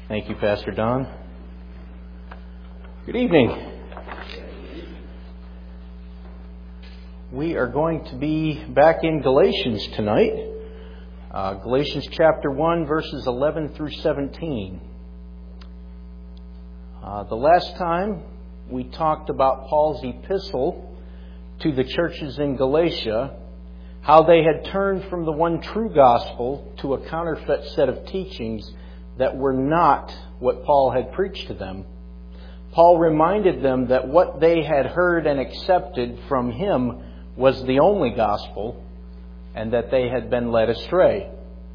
Thank you, Pastor Don. Good evening. We are going to be back in Galatians tonight. Galatians chapter 1, verses 11 through 17. The last time we talked about Paul's epistle to the churches in Galatia, how they had turned from the one true gospel to a counterfeit set of teachings that were not what Paul had preached to them. Paul reminded them that what they had heard and accepted from him was the only gospel, and that they had been led astray.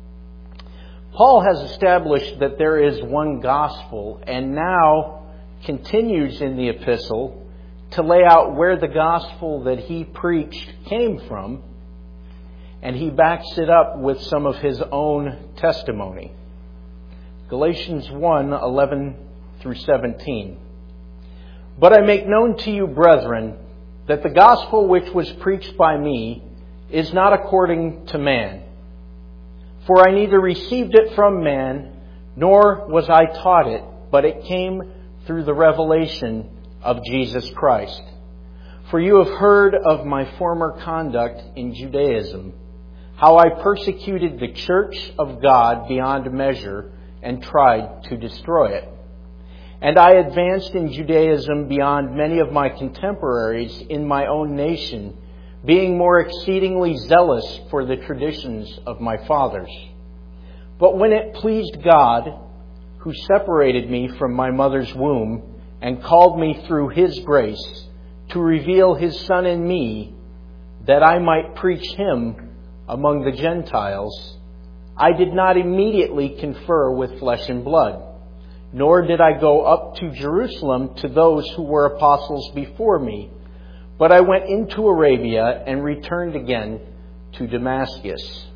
Paul has established that there is one gospel, and now continues in the epistle to lay out where the gospel that he preached came from, and he backs it up with some of his own testimony. Galatians 1, 11 through 17. But I make known to you, brethren, that the gospel which was preached by me is not according to man. For I neither received it from man, nor was I taught it, but it came through the revelation of Jesus Christ. For you have heard of my former conduct in Judaism, how I persecuted the church of God beyond measure and tried to destroy it. And I advanced in Judaism beyond many of my contemporaries in my own nation, being more exceedingly zealous for the traditions of my fathers. But when it pleased God, who separated me from my mother's womb and called me through His grace to reveal His Son in me, that I might preach Him among the Gentiles, I did not immediately confer with flesh and blood, nor did I go up to Jerusalem to those who were apostles before me, but I went into Arabia and returned again to Damascus.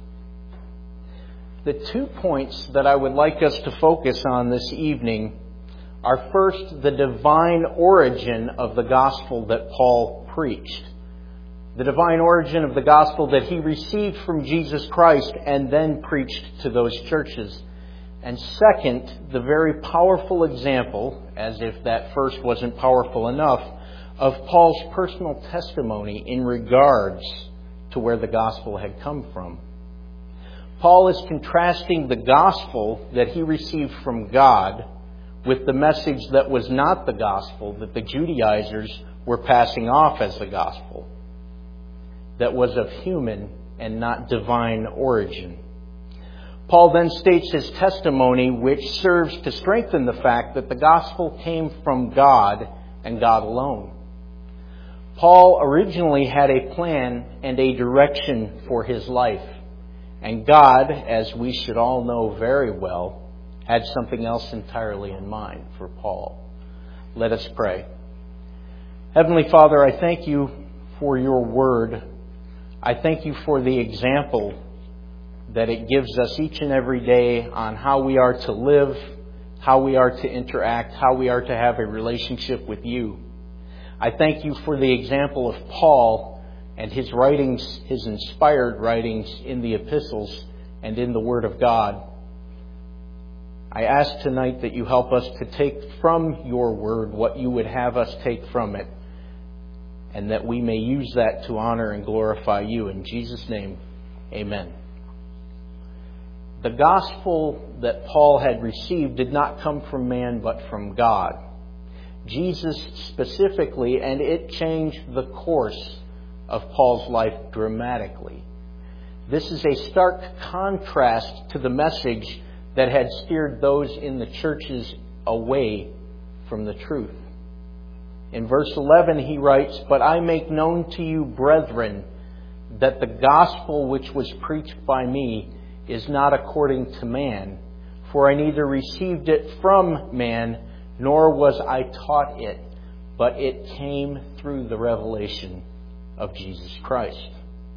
The 2 points that I would like us to focus on this evening are first, the divine origin of the gospel that Paul preached. The divine origin of the gospel that he received from Jesus Christ and then preached to those churches. And second, the very powerful example, as if that first wasn't powerful enough, of Paul's personal testimony in regards to where the gospel had come from. Paul is contrasting the gospel that he received from God with the message that was not the gospel that the Judaizers were passing off as the gospel, that was of human and not divine origin. Paul then states his testimony, which serves to strengthen the fact that the gospel came from God and God alone. Paul originally had a plan and a direction for his life, and God, as we should all know very well, had something else entirely in mind for Paul. Let us pray. Heavenly Father, I thank you for your word. I thank you for the example that it gives us each and every day on how we are to live, how we are to interact, how we are to have a relationship with you. I thank you for the example of Paul and his writings, his inspired writings in the epistles and in the Word of God. I ask tonight that you help us to take from your Word what you would have us take from it, and that we may use that to honor and glorify you. In Jesus' name, amen. The gospel that Paul had received did not come from man, but from God. Jesus specifically, and it changed the course of Paul's life dramatically. This is a stark contrast to the message that had steered those in the churches away from the truth. In verse 11 he writes, But I make known to you, brethren, that the gospel which was preached by me is not according to man. For I neither received it from man, nor was I taught it, but it came through the revelation of Jesus Christ.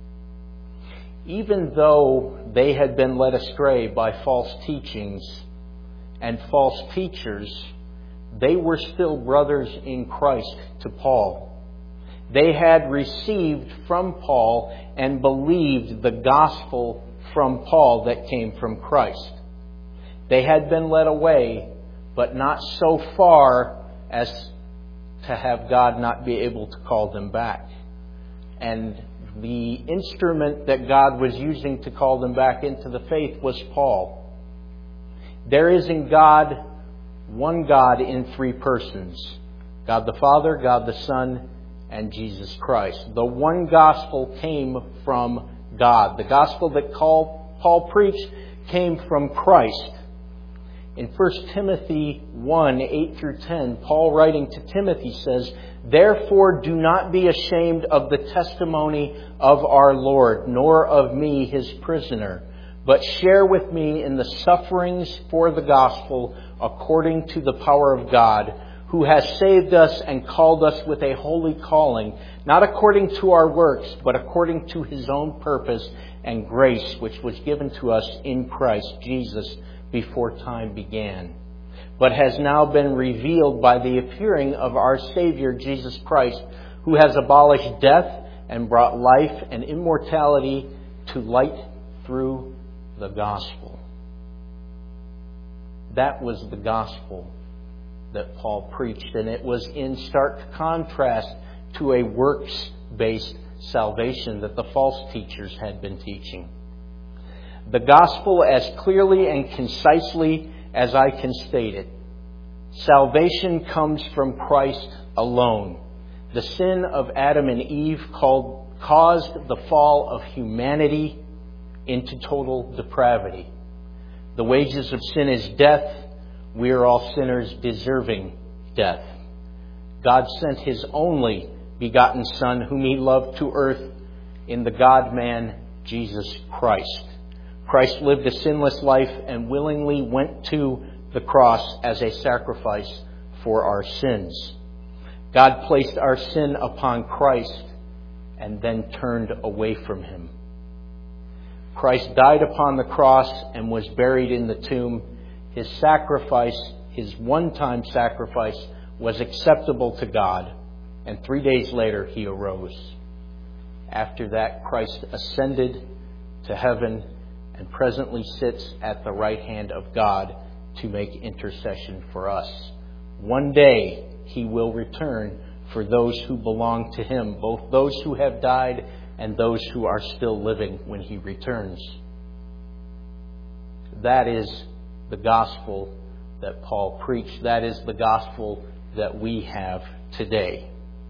Even though they had been led astray by false teachings and false teachers, they were still brothers in Christ to Paul. They had received from Paul and believed the gospel from Paul that came from Christ. They had been led away, but not so far as to have God not be able to call them back. And the instrument that God was using to call them back into the faith was Paul. There is in God one God in three persons: God the Father, God the Son, and Jesus Christ. The one gospel came from God. The gospel that Paul preached came from Christ. In 1 Timothy 1, 8 through 10, Paul writing to Timothy says, "Therefore do not be ashamed of the testimony of our Lord, nor of me, his prisoner, but share with me in the sufferings for the gospel according to the power of God, who has saved us and called us with a holy calling, not according to our works, but according to his own purpose and grace, which was given to us in Christ Jesus before time began, but has now been revealed by the appearing of our Savior Jesus Christ, who has abolished death and brought life and immortality to light through the gospel." That was the gospel that Paul preached, and it was in stark contrast to a works-based salvation that the false teachers had been teaching. The gospel, as clearly and concisely as I can state it: salvation comes from Christ alone. The sin of Adam and Eve caused the fall of humanity into total depravity. The wages of sin is death. We are all sinners deserving death. God sent his only begotten Son, whom he loved, to earth in the God-man Jesus Christ. Christ lived a sinless life and willingly went to the cross as a sacrifice for our sins. God placed our sin upon Christ and then turned away from him. Christ died upon the cross and was buried in the tomb. His sacrifice, his one-time sacrifice, was acceptable to God, and 3 days later he arose. After that, Christ ascended to heaven and presently sits at the right hand of God to make intercession for us. One day he will return for those who belong to him, both those who have died and those who are still living when he returns. That is the gospel that Paul preached. That is the gospel that we have today.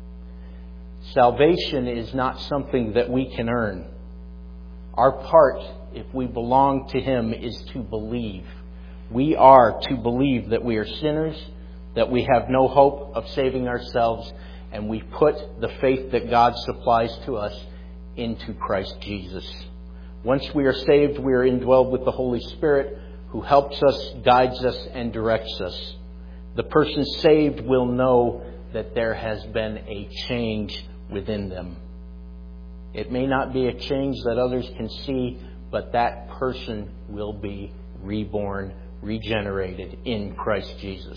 Salvation is not something that we can earn. Our part, if we belong to him, is to believe. We are to believe that we are sinners, that we have no hope of saving ourselves, and we put the faith that God supplies to us into Christ Jesus. Once we are saved, we are indwelled with the Holy Spirit, who helps us, guides us, and directs us. The person saved will know that there has been a change within them. It may not be a change that others can see, but that person will be reborn, regenerated in Christ Jesus.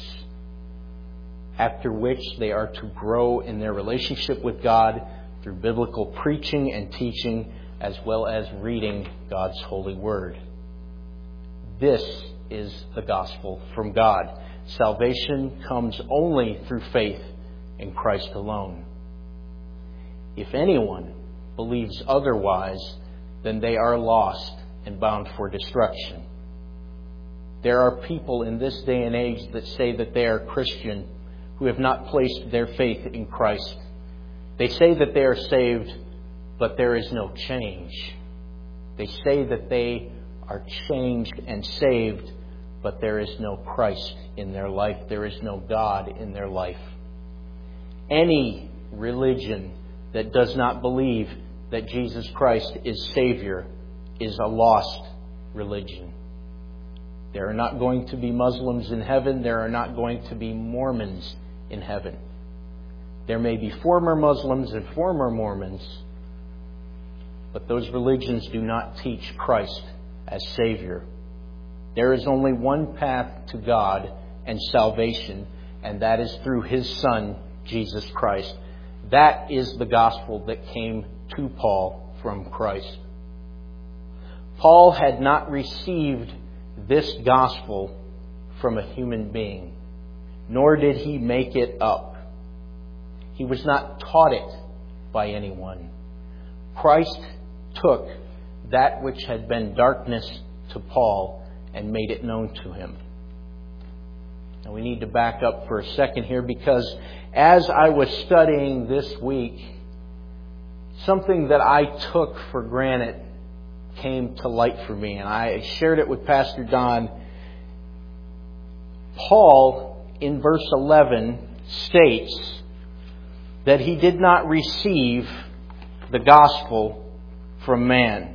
After which they are to grow in their relationship with God through biblical preaching and teaching, as well as reading God's holy word. This is the gospel from God. Salvation comes only through faith in Christ alone. If anyone believes otherwise, then they are lost and bound for destruction. There are people in this day and age that say that they are Christian who have not placed their faith in Christ. They say that they are saved, but there is no change. They say that they are changed and saved, but there is no Christ in their life. There is no God in their life. Any religion that does not believe that Jesus Christ is Savior is a lost religion. There are not going to be Muslims in heaven. There are not going to be Mormons in heaven. There may be former Muslims and former Mormons, but those religions do not teach Christ as Savior. There is only one path to God and salvation, and that is through his Son, Jesus Christ. That is the gospel that came to Paul from Christ. Paul had not received this gospel from a human being, nor did he make it up. He was not taught it by anyone. Christ took that which had been darkness to Paul and made it known to him. Now we need to back up for a second here, because as I was studying this week, something that I took for granted came to light for me, and I shared it with Pastor Don. Paul, in verse 11, states that he did not receive the gospel from man.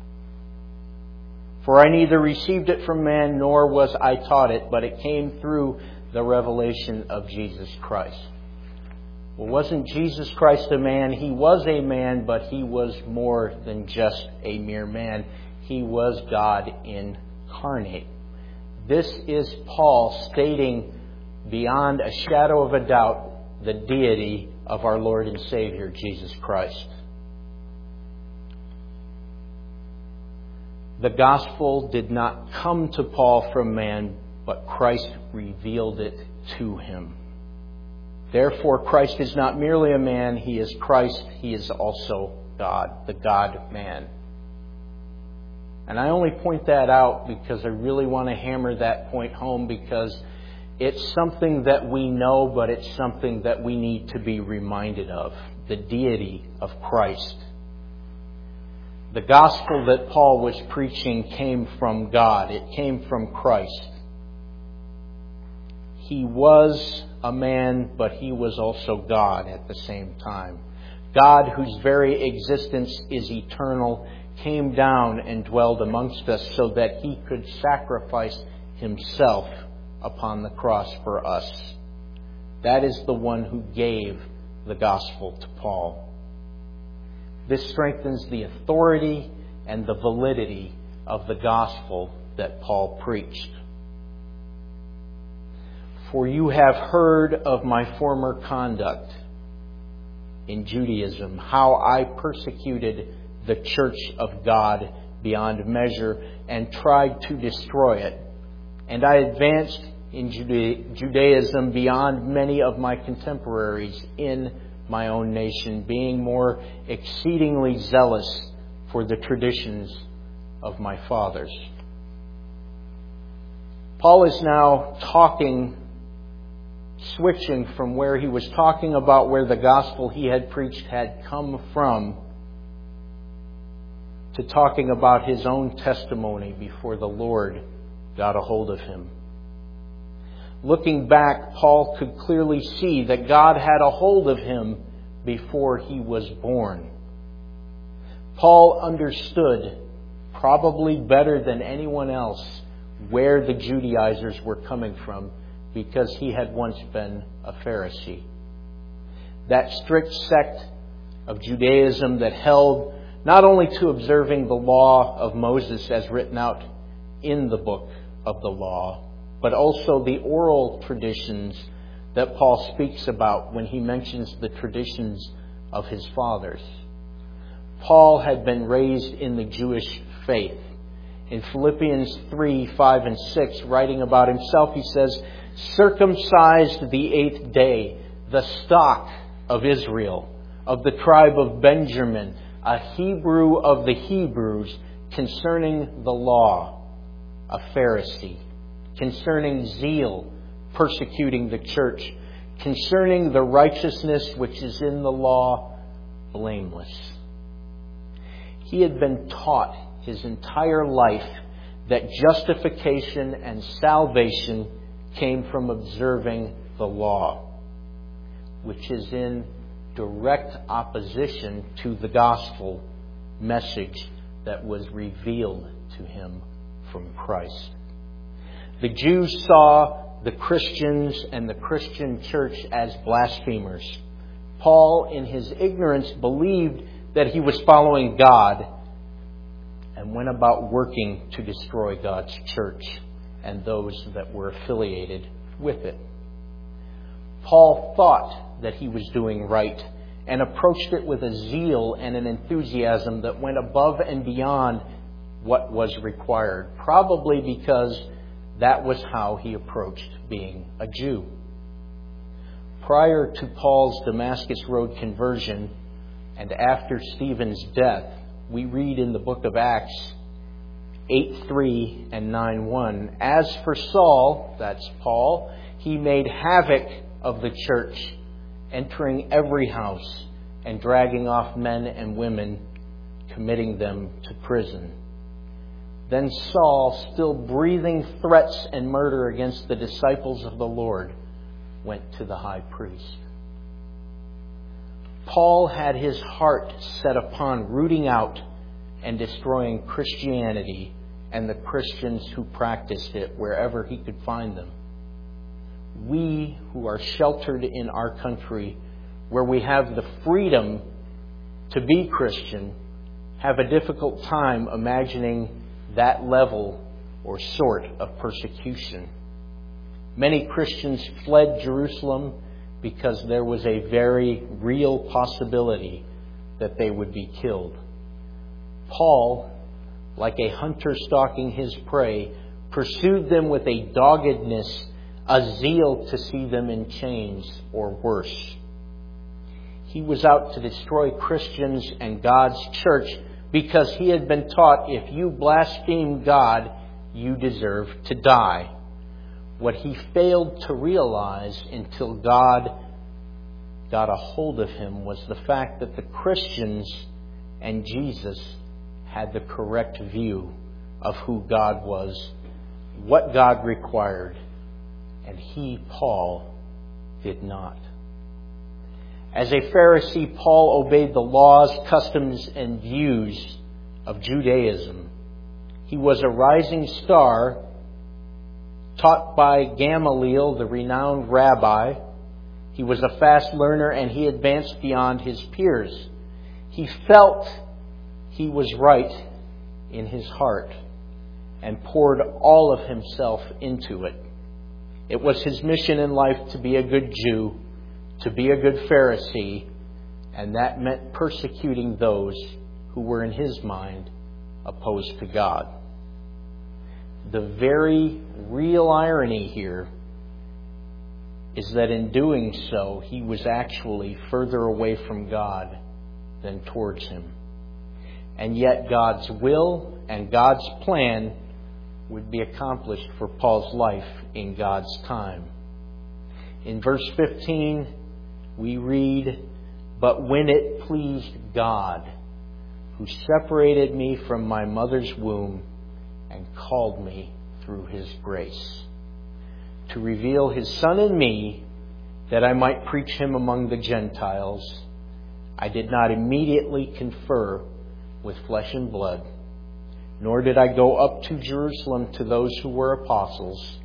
For I neither received it from man, nor was I taught it, but it came through the revelation of Jesus Christ. Well, wasn't Jesus Christ a man? He was a man, but he was more than just a mere man. He was God incarnate. This is Paul stating beyond a shadow of a doubt the deity of our Lord and Savior, Jesus Christ. The gospel did not come to Paul from man, but Christ revealed it to him. Therefore, Christ is not merely a man, he is Christ, he is also God, the God-man. And I only point that out because I really want to hammer that point home, because it's something that we know, but it's something that we need to be reminded of, the deity of Christ. The gospel that Paul was preaching came from God. It came from Christ. He was a man, but he was also God at the same time. God, whose very existence is eternal, came down and dwelled amongst us so that he could sacrifice himself upon the cross for us. That is the one who gave the gospel to Paul. This strengthens the authority and the validity of the gospel that Paul preached. For you have heard of my former conduct in Judaism, how I persecuted the church of God beyond measure and tried to destroy it. And I advanced in Judaism beyond many of my contemporaries in my own nation, being more exceedingly zealous for the traditions of my fathers. Paul is now switching from where he was talking about where the gospel he had preached had come from, to talking about his own testimony before the Lord got a hold of him. Looking back, Paul could clearly see that God had a hold of him before he was born. Paul understood, probably better than anyone else, where the Judaizers were coming from, because he had once been a Pharisee. That strict sect of Judaism that held not only to observing the law of Moses as written out in the book of the law, but also the oral traditions that Paul speaks about when he mentions the traditions of his fathers. Paul had been raised in the Jewish faith. In Philippians 3, 5, and 6, writing about himself, he says, circumcised the 8th day, the stock of Israel, of the tribe of Benjamin, a Hebrew of the Hebrews, concerning the law, a Pharisee, concerning zeal, persecuting the church, concerning the righteousness which is in the law, blameless. He had been taught his entire life that justification and salvation came from observing the law, which is in direct opposition to the gospel message that was revealed to him from Christ. The Jews saw the Christians and the Christian church as blasphemers. Paul, in his ignorance, believed that he was following God and went about working to destroy God's church and those that were affiliated with it. Paul thought that he was doing right and approached it with a zeal and an enthusiasm that went above and beyond what was required, probably because That was how he approached being a Jew. Prior to Paul's Damascus Road conversion and after Stephen's death, we read in the book of Acts 8:3 and 9:1, "As for Saul," that's Paul, "he made havoc of the church, entering every house and dragging off men and women, committing them to prison." Then Saul, still breathing threats and murder against the disciples of the Lord, went to the high priest. Paul had his heart set upon rooting out and destroying Christianity and the Christians who practiced it wherever he could find them. We who are sheltered in our country, where we have the freedom to be Christian, have a difficult time imagining that level or sort of persecution. Many Christians fled Jerusalem because there was a very real possibility that they would be killed. Paul, like a hunter stalking his prey, pursued them with a doggedness, a zeal to see them in chains or worse. He was out to destroy Christians and God's church because he had been taught, if you blaspheme God, you deserve to die. What he failed to realize until God got a hold of him was the fact that the Christians and Jesus had the correct view of who God was, what God required, and he, Paul, did not. As a Pharisee, Paul obeyed the laws, customs, and views of Judaism. He was a rising star, taught by Gamaliel, the renowned rabbi. He was a fast learner, and he advanced beyond his peers. He felt he was right in his heart and poured all of himself into it. It was his mission in life to be a good Jew, to be a good Pharisee, and that meant persecuting those who were, in his mind, opposed to God. The very real irony here is that in doing so, he was actually further away from God than towards him. And yet God's will and God's plan would be accomplished for Paul's life in God's time. In verse 15, we read, "But when it pleased God, who separated me from my mother's womb and called me through His grace, to reveal His Son in me, that I might preach Him among the Gentiles, I did not immediately confer with flesh and blood, nor did I go up to Jerusalem to those who were apostles,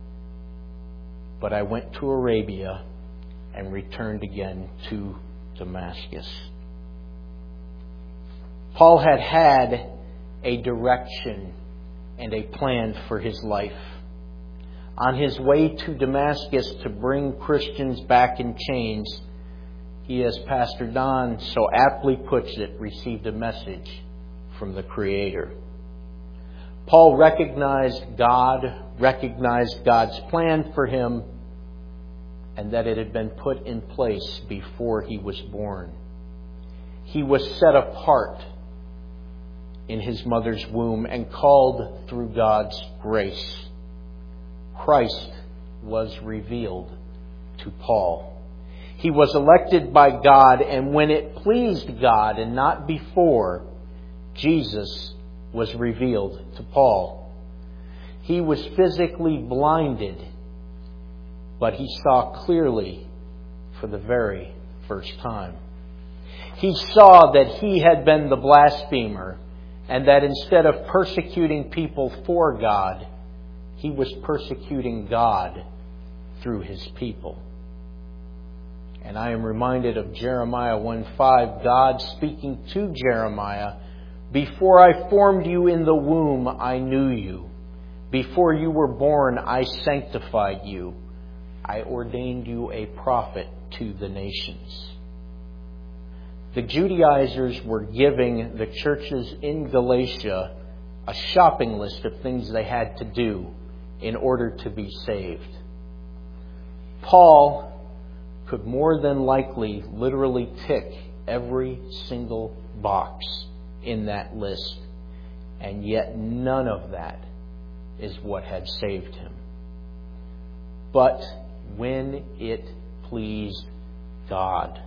but I went to Arabia and returned again to Damascus." Paul had had a direction and a plan for his life. On his way to Damascus to bring Christians back in chains, he, as Pastor Don so aptly puts it, received a message from the Creator. Paul recognized God, recognized God's plan for him, and that it had been put in place before he was born. He was set apart in his mother's womb and called through God's grace. Christ was revealed to Paul. He was elected by God, and when it pleased God and not before, Jesus was revealed to Paul. He was physically blinded, but he saw clearly for the very first time. He saw that he had been the blasphemer, and that instead of persecuting people for God, he was persecuting God through his people. And I am reminded of Jeremiah 1:5, God speaking to Jeremiah, "Before I formed you in the womb, I knew you. Before you were born, I sanctified you. I ordained you a prophet to the nations." The Judaizers were giving the churches in Galatia a shopping list of things they had to do in order to be saved. Paul could more than likely literally tick every single box in that list, and yet none of that is what had saved him. But when it pleased God.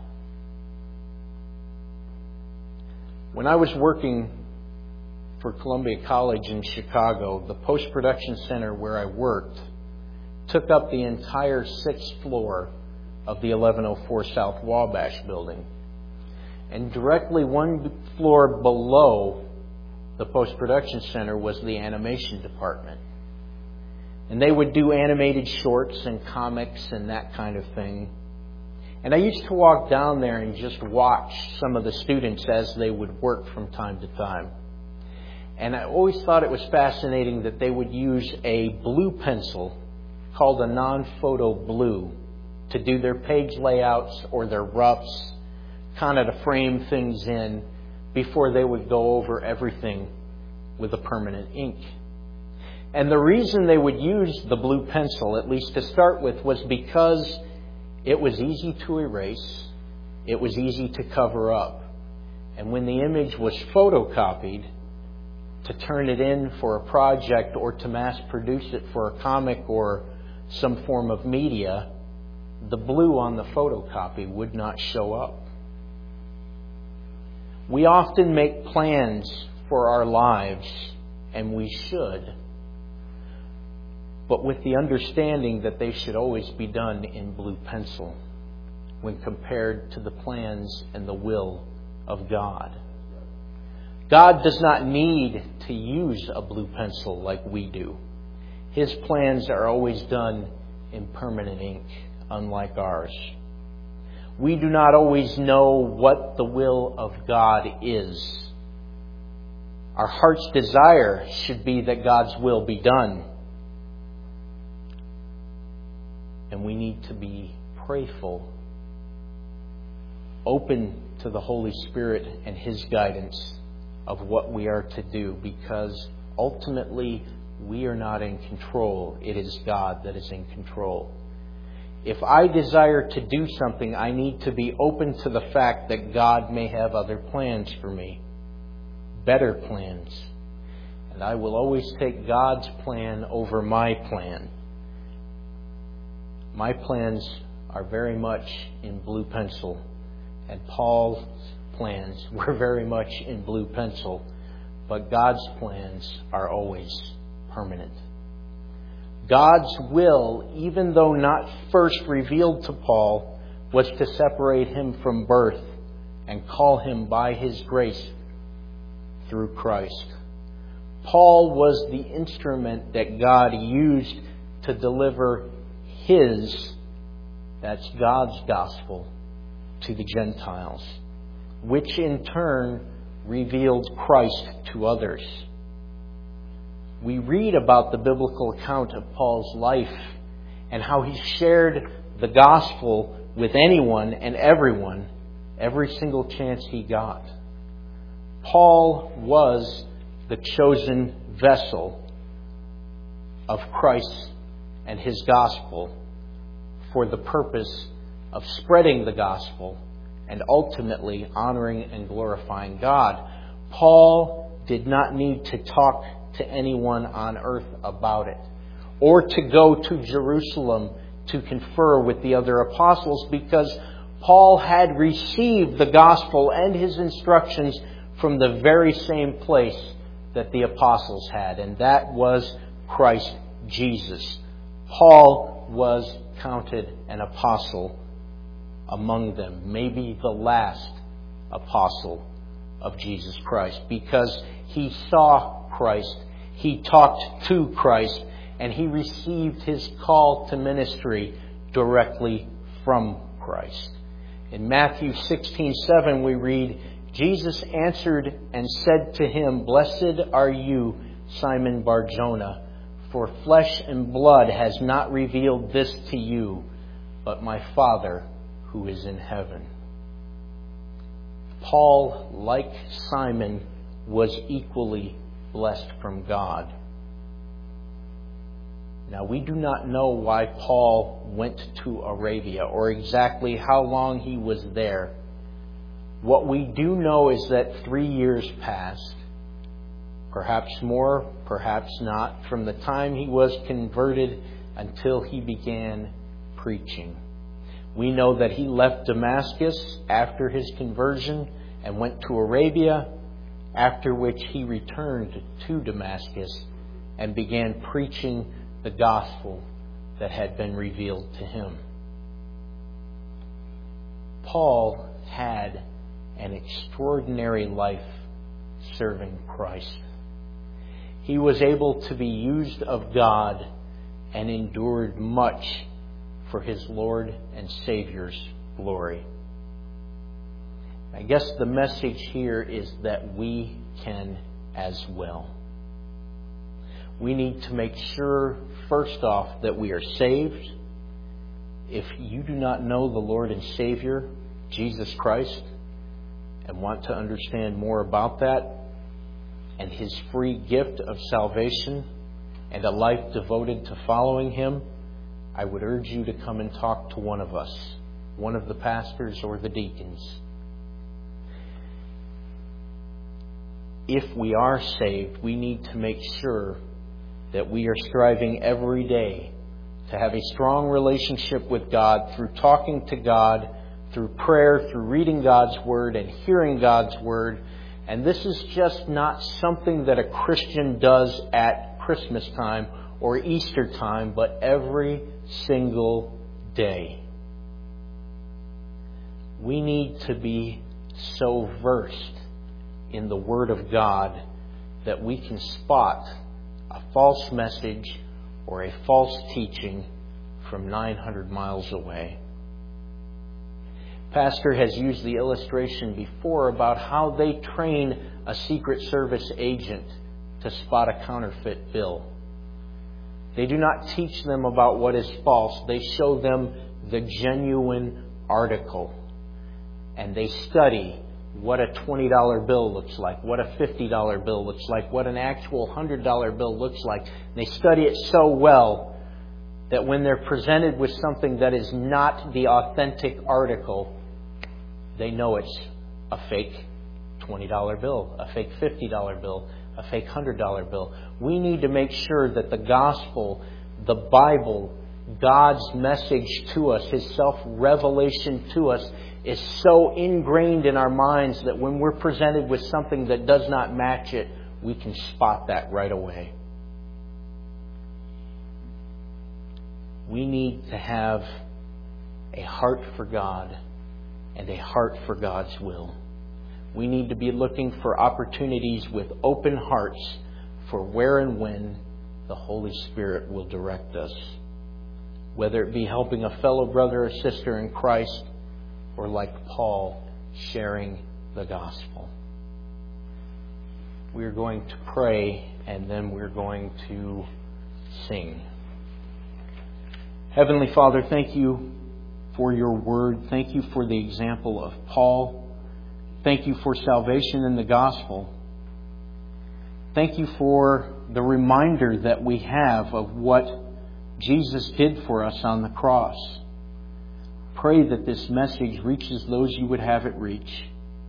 When I was working for Columbia College in Chicago, the post-production center where I worked took up the entire 6th floor of the 1104 South Wabash building. And directly one floor below the post-production center was the animation department. And they would do animated shorts and comics and that kind of thing. And I used to walk down there and just watch some of the students as they would work from time to time. And I always thought it was fascinating that they would use a blue pencil called a non-photo blue to do their page layouts or their roughs, kind of to frame things in before they would go over everything with a permanent ink. And the reason they would use the blue pencil, at least to start with, was because it was easy to erase, it was easy to cover up. And when the image was photocopied, to turn it in for a project or to mass produce it for a comic or some form of media, the blue on the photocopy would not show up. We often make plans for our lives, and we should, but with the understanding that they should always be done in blue pencil when compared to the plans and the will of God. God does not need to use a blue pencil like we do. His plans are always done in permanent ink, unlike ours. We do not always know what the will of God is. Our heart's desire should be that God's will be done. And we need to be prayerful, open to the Holy Spirit and His guidance of what we are to do, because ultimately we are not in control. It is God that is in control. If I desire to do something, I need to be open to the fact that God may have other plans for me, better plans. And I will always take God's plan over my plan. My plans are very much in blue pencil, and Paul's plans were very much in blue pencil, but God's plans are always permanent. God's will, even though not first revealed to Paul, was to separate him from birth and call him by His grace through Christ. Paul was the instrument that God used to deliver that's God's gospel, to the Gentiles, which in turn revealed Christ to others. We read about the biblical account of Paul's life and how he shared the gospel with anyone and everyone every single chance he got. Paul was the chosen vessel of Christ and His gospel for the purpose of spreading the gospel and ultimately honoring and glorifying God. Paul did not need to talk to anyone on earth about it, or to go to Jerusalem to confer with the other apostles, because Paul had received the gospel and his instructions from the very same place that the apostles had, and that was Christ Jesus. Paul was counted an apostle among them, maybe the last apostle of Jesus Christ, because he saw Christ, he talked to Christ, and he received his call to ministry directly from Christ. In Matthew 16:7 we read, Jesus answered and said to him, Blessed are you, Simon Bar-Jonah, for flesh and blood has not revealed this to you, but my Father who is in heaven. Paul, like Simon, was equally blessed from God. Now, we do not know why Paul went to Arabia or exactly how long he was there. What we do know is that 3 years passed, perhaps more, perhaps not, from the time he was converted until he began preaching. We know that he left Damascus after his conversion and went to Arabia, after which he returned to Damascus and began preaching the gospel that had been revealed to him. Paul had an extraordinary life serving Christ. He was able to be used of God and endured much for his Lord and Savior's glory. I guess the message here is that we can as well. We need to make sure, first off, that we are saved. If you do not know the Lord and Savior, Jesus Christ, and want to understand more about that and His free gift of salvation and a life devoted to following Him, I would urge you to come and talk to one of us, one of the pastors or the deacons. If we are saved, we need to make sure that we are striving every day to have a strong relationship with God through talking to God, through prayer, through reading God's Word and hearing God's Word. And this is just not something that a Christian does at Christmas time or Easter time, but every single day. We need to be so versed in the Word of God that we can spot a false message or a false teaching from 900 miles away. Pastor has used the illustration before about how they train a Secret Service agent to spot a counterfeit bill. They do not teach them about what is false. They show them the genuine article. And they study what a $20 bill looks like, what a $50 bill looks like, what an actual $100 bill looks like. They study it so well that when they're presented with something that is not the authentic article, they know it's a fake $20 bill, a fake $50 bill, a fake $100 bill. We need to make sure that the gospel, the Bible, God's message to us, His self-revelation to us, is so ingrained in our minds that when we're presented with something that does not match it, we can spot that right away. We need to have a heart for God and a heart for God's will. We need to be looking for opportunities with open hearts for where and when the Holy Spirit will direct us. Whether it be helping a fellow brother or sister in Christ, or like Paul, sharing the gospel. We're going to pray and then we're going to sing. Heavenly Father, thank you for your word. Thank you for the example of Paul. Thank you for salvation in the gospel. Thank you for the reminder that we have of what Jesus did for us on the cross. Pray that this message reaches those you would have it reach.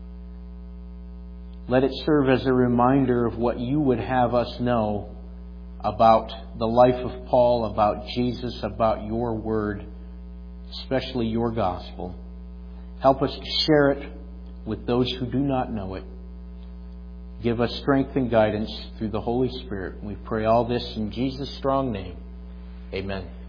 Let it serve as a reminder of what you would have us know about the life of Paul, about Jesus, about your word, especially your gospel. Help us to share it with those who do not know it. Give us strength and guidance through the Holy Spirit. We pray all this in Jesus' strong name. Amen.